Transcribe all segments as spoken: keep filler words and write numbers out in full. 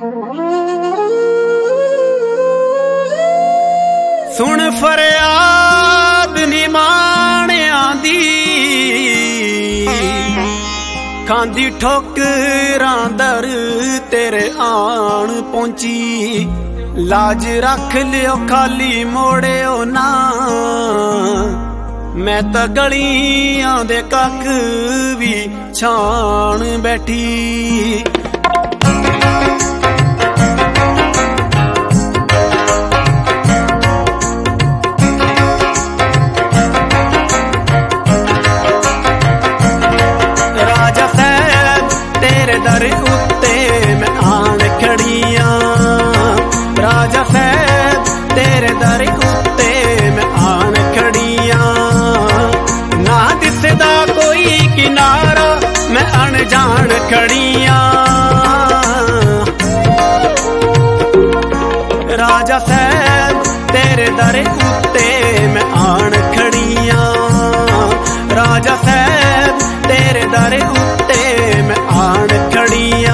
सुन फरियाद निमाणियां दी खांदी ठोकरां दर तेरे आन पहुंची। लाज रख लियो खाली मोड़ियो ना, मैं तां गलियां दे कख भी छाण बैठी। दर उत्ते मैं आन खड़ियां, राजा साहब तेरे दर उत्ते मैं आन खड़ियां। ना दिसदा कोई किनारा मैं अनजान खड़ियां, राजा साहब तेरे दर उत्ते मैं आन खड़ियां, राजा साहब तेरे दर उत्ते मैं आन खड़ियां।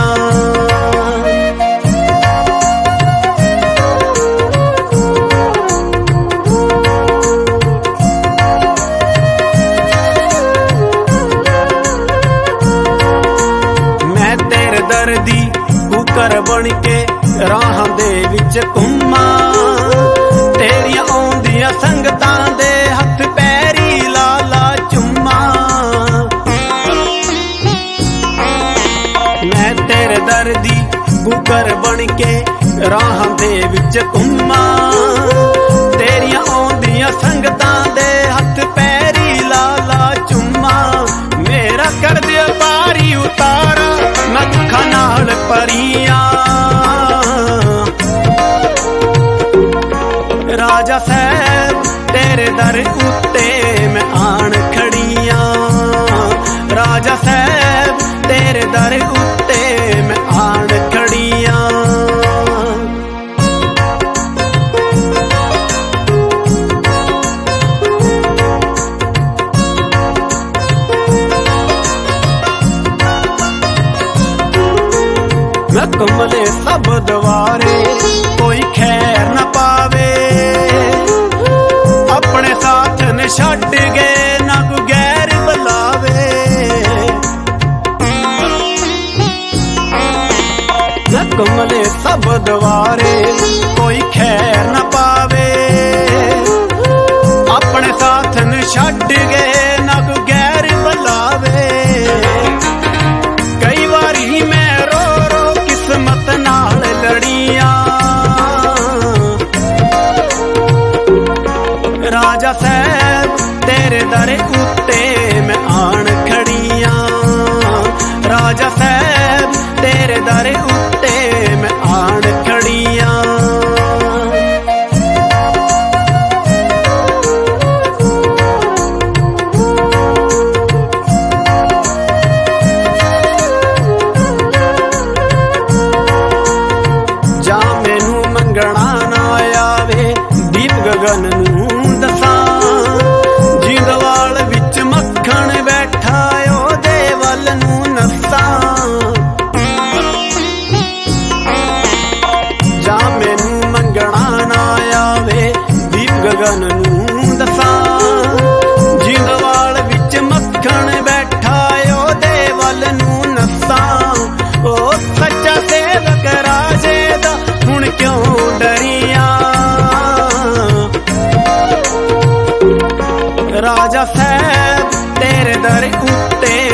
मैं तेरे दर दी कुकर बन के राह दे विच घुम्मा, तेरियां आउंदियां संगतां दे हथ पैरी लाला चुम्मा। मैं तेरे दर दी कुकर बन के राह दे विच घुम्मा, तेरियां आउंदियां संगतां दे हथ पैरी लाला चुम्मा। मेरा कर दे पारी उतारा मैं दुखां नाल भरियां, राजा साहब तेरे दर उत्ते मैं आन खड़ियां, राजा साहब तेरे दर उत्ते मैं आन खड़ियां। मैं कमले सब द्वारे कोई खैर न पावे, अपने साथ न छड्ड गए ना कोई गैर बुलावे। मैं कमले सब द्वारे कोई खैर न पावे, अपने साथ न छड्ड गए ना कोई गैर बुलावे। कई बारी मैं रो रो किस्मत नाल लड़ियां, राजा साहब तेरे दर उत्ते मैं आन खड़ियां, राजा साहब तेरे दर उत्ते मैं आन खड़ियां। जा मैनू मंगना ना आवे दीप गगन नूं दसां, जिंदवाल विच मक्खण बैठा ओदे वल नूं नसां। जा मैनू मंगना ना आवे दीप गगन नूं दसां, जिंदवाल विच मक्खण बैठा ओदे वल नूं नसां। ओ सच्चा सेवक राजे दा हुण क्यों डरियां, राजा साहब तेरे दर उत्ते